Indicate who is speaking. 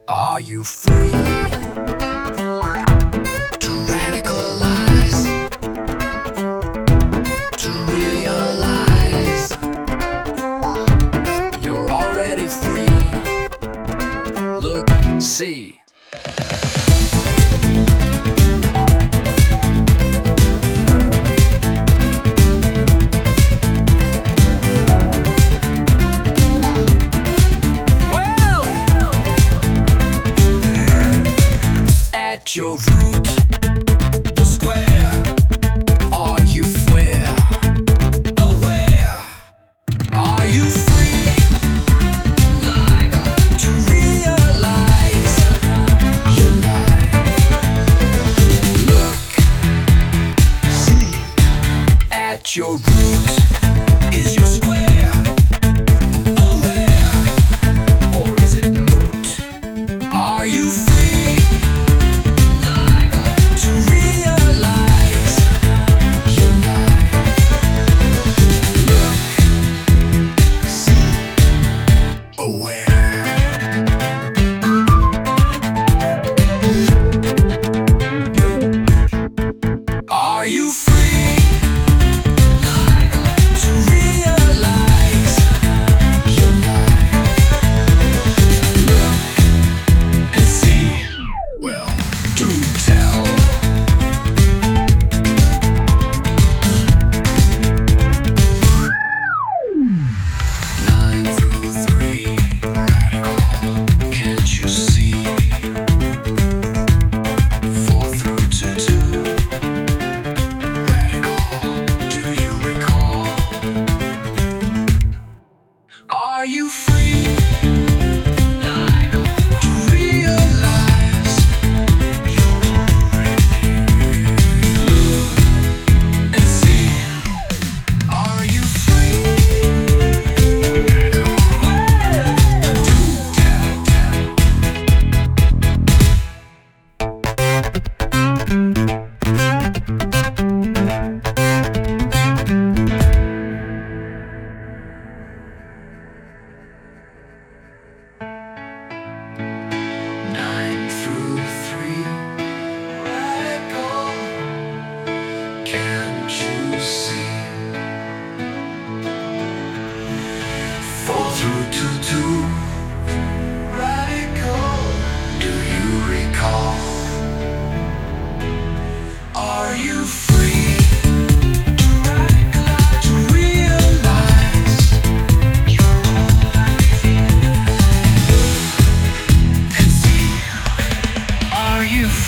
Speaker 1: Are you free to radicalize, to realize you're already free? Look, see. At your root, the square. Are you where? Aware? Are you free? Like to realize your life? Look, see. At your root is your square. Aware? Or is it moot? Are you free? Are you free to realize your life? Look and see. Well, do tell. Nine through three, radical. Can't you see? 4 through two. Are you free to realize you're already look and see? Are you free? Can't you see? 4 through two, radical. Do you recall? Are you free to radicalize, to realize you're already and see? Are you free?